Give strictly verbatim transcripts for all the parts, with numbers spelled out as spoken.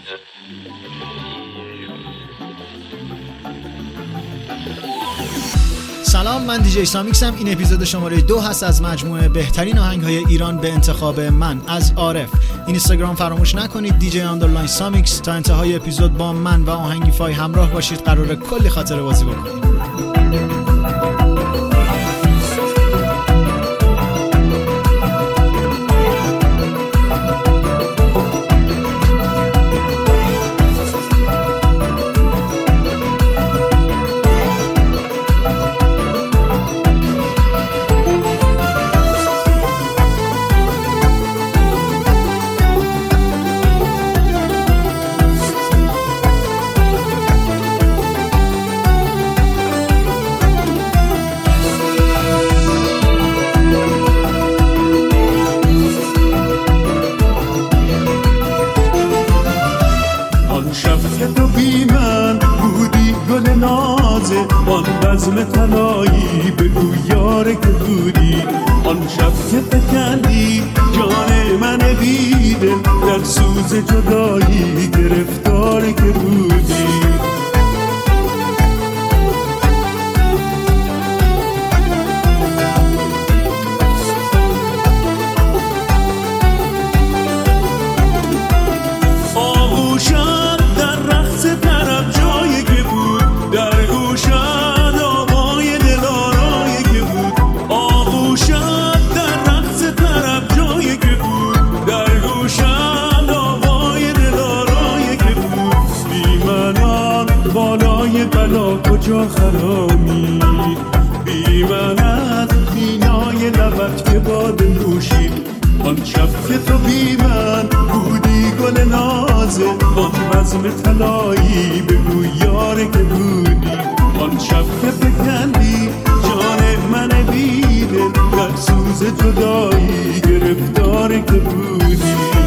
سلام، من دیجی سامیکسم. این اپیزود شماره دو هست از مجموعه بهترین آهنگ‌های ایران به انتخاب من از عارف. اینستاگرام فراموش نکنید دیجی اندرلاین سامیکس. تا انتهای اپیزود با من و آهنگی فای همراه باشید، قراره کلی خاطره بازی بکنید. آن بزم طلایی بگو یاره که بودی، آن شب که فکندی جان من بیدل، در سوز جدایی گرفتاری که بودی. کجا خرامی بی من از بینای لبت که باد نوشید، آن شب که تو بی من بودی گل نازه، آن بزم طلایی بگو یاره که بودی، آن شب که فکندی جان من بیدل، در سوز جدایی گرفتاری که بودی.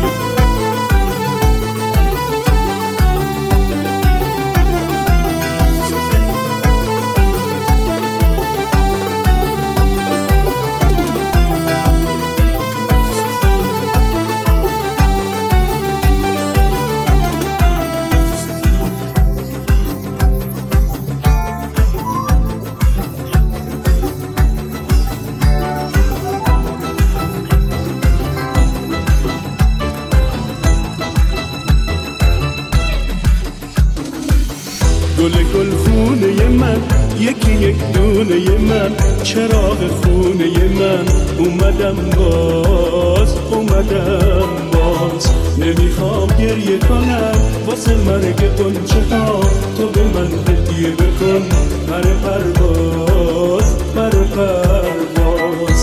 گل گل خونه من، یکی یک دونه من، چراغ خونه من، اومدم باز اومدم باز، نمیخوام گریه کنم واسه مرگ غنچه ها، تو به من هدیه بکن پر پرواز پر پرواز.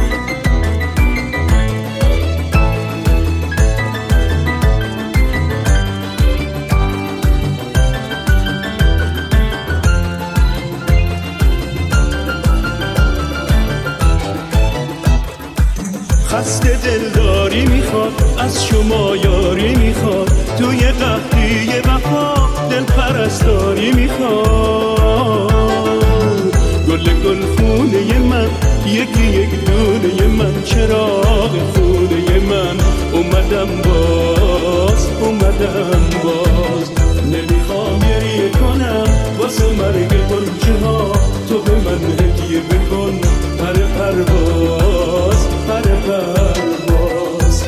خسته دلداری میخواد از شما یاری میخواد، توی قحطی وفا دل پرستاری میخواد. گل گل خونه من، یکی یک دونه من، چراغ خونه من، اومدم باز اومدم باز، نمیخوام گریه کنم واسه مرگ غنچه ها، تو به من هدیه بکن پر پرواز پر پرواز.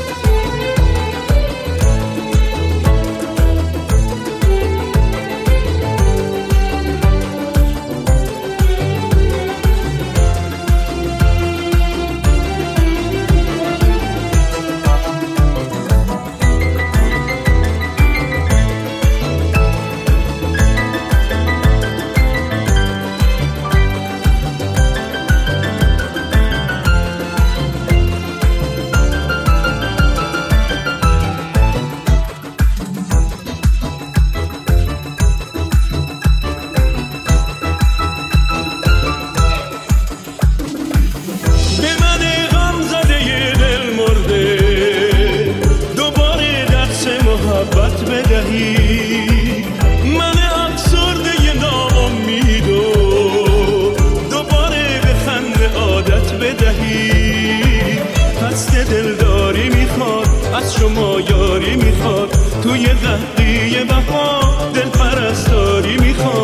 از شما یاری میخواد، توی قهقی بهار دل پرستاری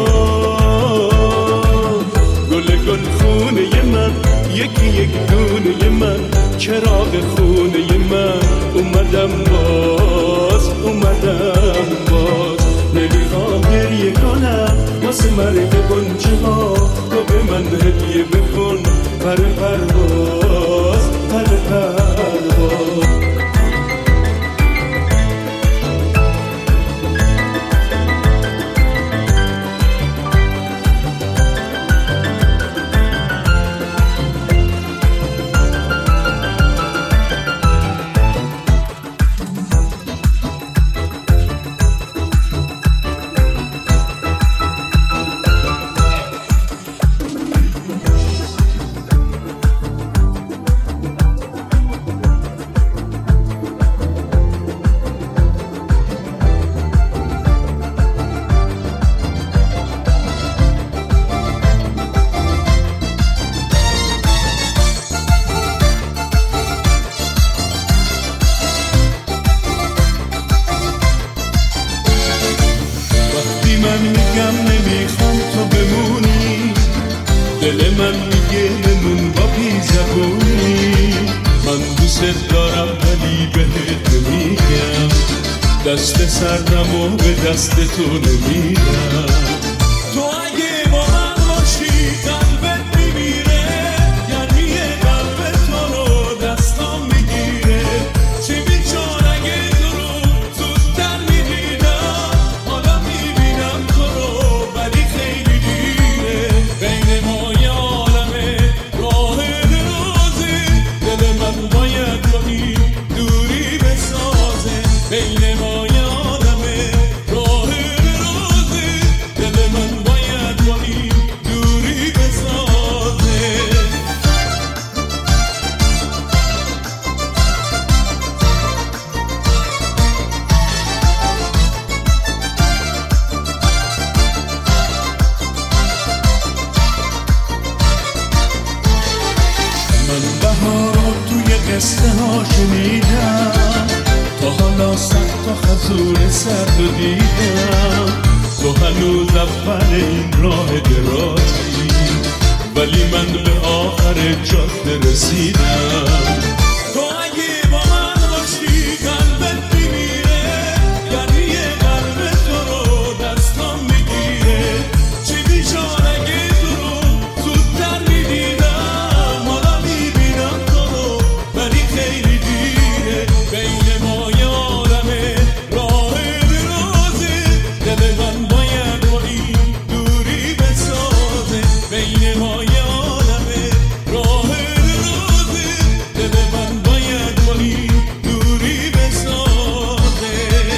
میخواد. گل گل خونه من، یکی یک دونه من، چراغ خونه من، اومدم باز اومدم باز. نمیخوام گریه کنم واسه مرگ گنجه ها، تو به من هدیه بکن پر پرواز پر پرواز. من میگم نمیخوام تو بمونی، دل من میگه بمون با بی زبونی. من دوست دارم ولی بهت نمیگم، دست سردم و به دست تو نمیدم. تو اگه با من باشی قلبت میمیره، یعنی قلب تو رو دستام میگیره. چه بیچار اگه تو رو زودتر میدیدم، حالا میبینم تو رو ولی خیلی دیره. بین ما یه عالمه راه درازه، دل من باید با این دوری بسازه. بین ما یه عالمه راه درازه، دل من باید با این دوری بسازه. من بهارا توی قصه ها شنیدم، تا حالا صد تا خزور سرد و دیدم. تو هنوز اول این راه درازی، ولی من به آخر جاده رسیدم. تو اگه با من باشی قلبت میمیره، یعنی یه قلب تو رو دستام میگیره. چی بیچار اگه تو رو زودتر میدیدم، حالا میبینم تو رو ولی خیلی دیره. بین ما یه عالمه راه درازه، دل من باید با این دوری بسازه. بین ما یه عالمه راه درازه، دل من باید با این دوری بسازه.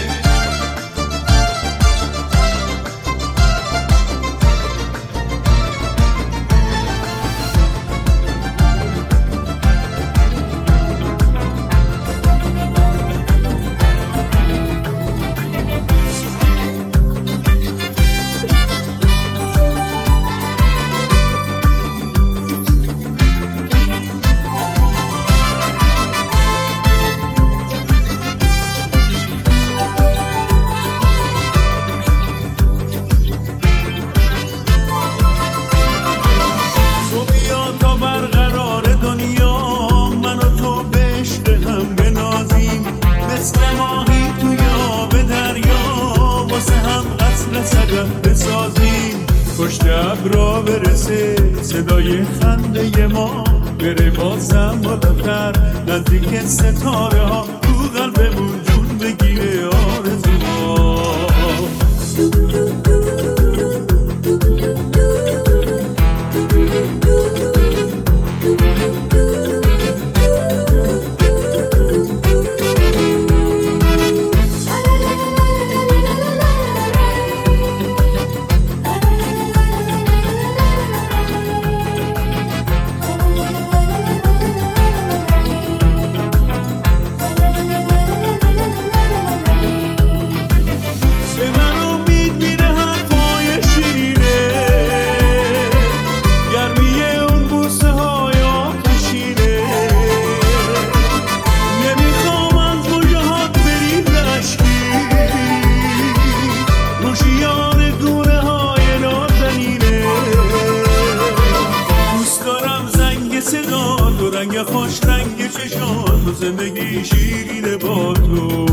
تو بیا تا برقرار دنیا، من و تو به عشق هم بنازیم. مثل ماهی توی آب دریا، واسه هم قصر صدف بسازیم. پشت ابرا برسه صدای خنده ما، بره بازم بالاتر نزدیک ستاره ها. تو قلبمون جون بگیره آرزوها. که با تو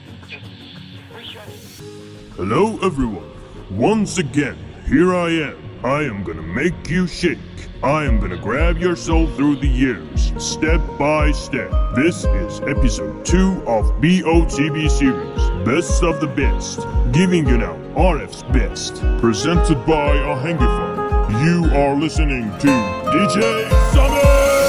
Hello everyone, once again, here I am, I am gonna make you shake. I am gonna grab your soul through the years, step by step. This is episode two of B O T B series, Best of the Best, giving you now R F's best. Presented by Ahangify. You are listening to D J Summer!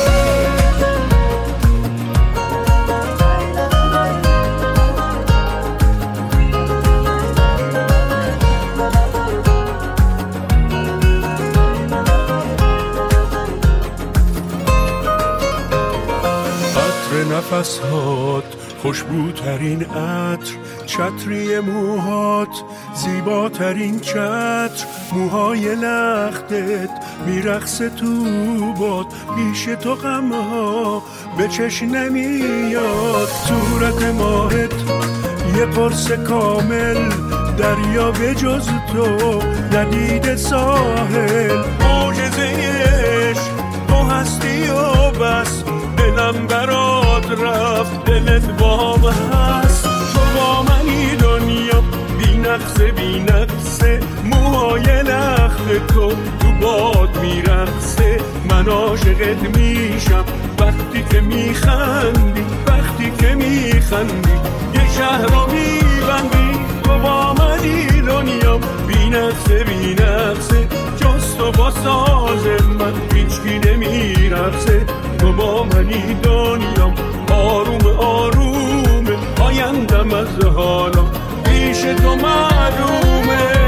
نفسات خوشبوترین عطر، چتری موهات زیباترین چتر، موهای لختت میرقصه تو باد، پیش تو غمها به چشم نمیاد، صورت ماهت یه قرص کامل، دریا به جز تو ندید ساحل، معجزه عشق تو هستی و بس، دلم برات رفت دلت بام هست، تو با منی دنیا بی نقصه بی نقصه، موهای لخت تو تو باد میرقصه، من عاشقت میشم وقتی که میخندی، وقتی که میخندی یه شهر رو میبندی، تو با منی دنیا بی نقصه بی نقصه، جز تو با ساز من هیچکی نمیرقصه، تو با منی دنیا آروم آروم، آیندم از حالا پیش تو معلومه.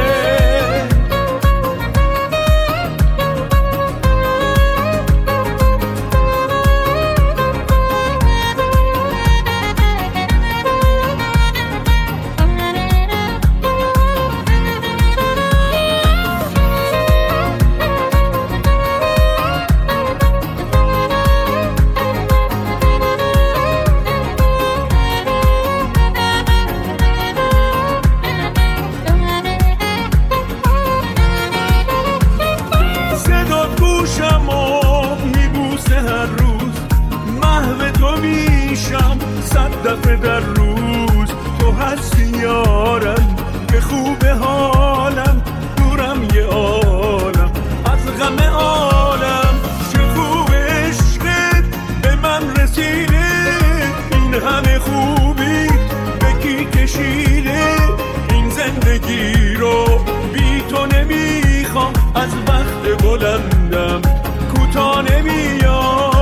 دفعه در روز تو هستی یارم، که خوبه حالم دورم یه عالم از غم عالم، چه خوب عشقت به من رسیده، این همه خوبی به کی کشیده، این زندگی رو بی تو نمیخوام، از وقت بلندم کوتاه نمیام.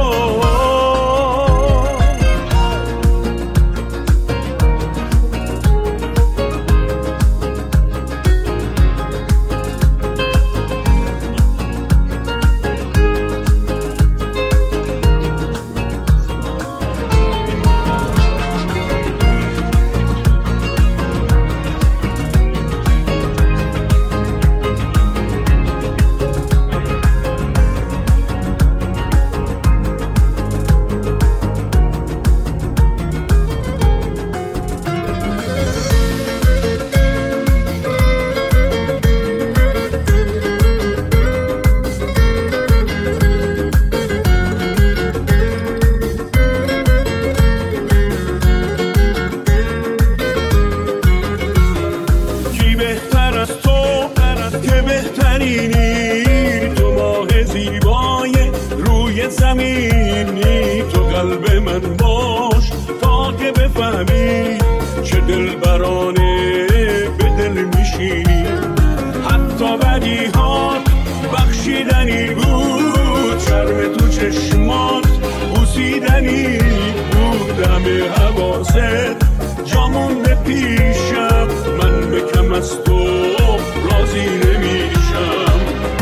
زمینی تو قلب من باش تا که بفهمی چه دل برانه به دل میشینی، حتی بدی ها بخشیدنی بود، شرم تو چشمات بوسیدنی بود، همه حواست جامون به پیشم، من به کم از تو راضی نمیشم.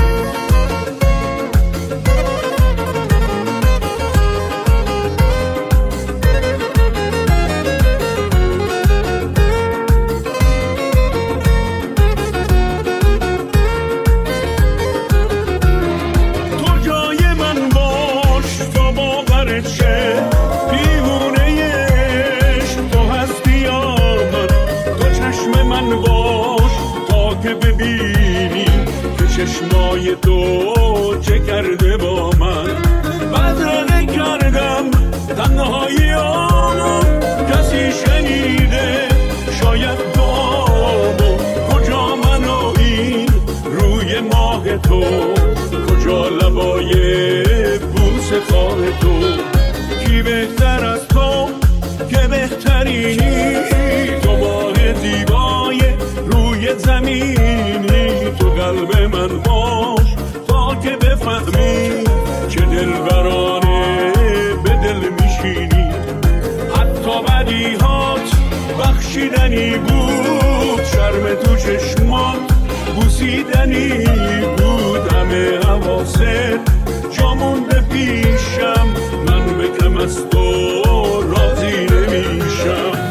چشمای تو چه کرده با من، بدرقه کردم تنهایی آمو، کسی شنیده شاید دامو، کجا من و این روی ما نگاه تو، کجا لبای بوس خواه تو. کی بهتر از تو که بهترینی، تو ماه زیبای روی زمینی. تو قلب من باش تا که بفهمی چه دلبرانه به دل میشینی. حتی بدیهات بخشیدنی بود، شرم تو چشمات بوسیدنی بود. همه حواست جا مونده پیشم، من به کم از تو راضی نمیشم.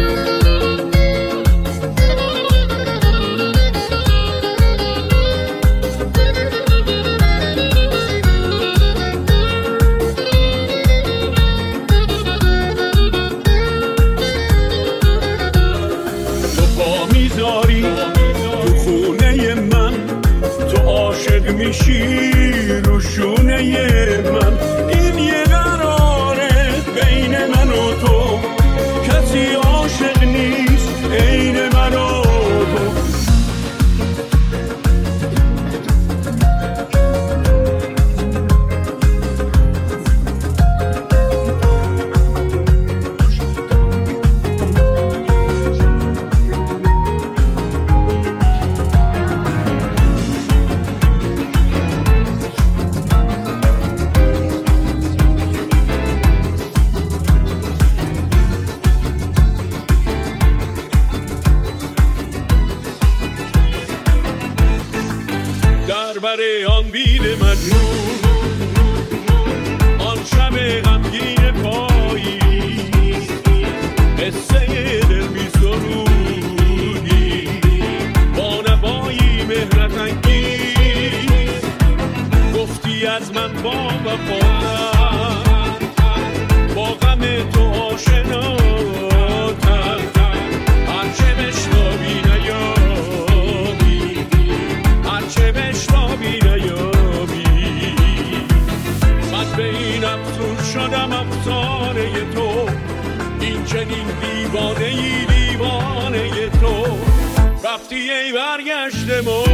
میشی رو شونه من، این یه قراره بین من و تو، کسی عاشق نیست عین من و تو. برای آن بید مجنون، آن شب غمگین پایی، قصه دل بی سرودی با نوایی مهرت انگیز. گفتی از من با وفاتر، با غم تو آشناتر، هرچه بشنوی نیابی، هرچه بشنوی نیابی. من به این افسون شدم افسانه تو، این چنین دیوانه ای دیوانه تو. رفتی ای برگشت ما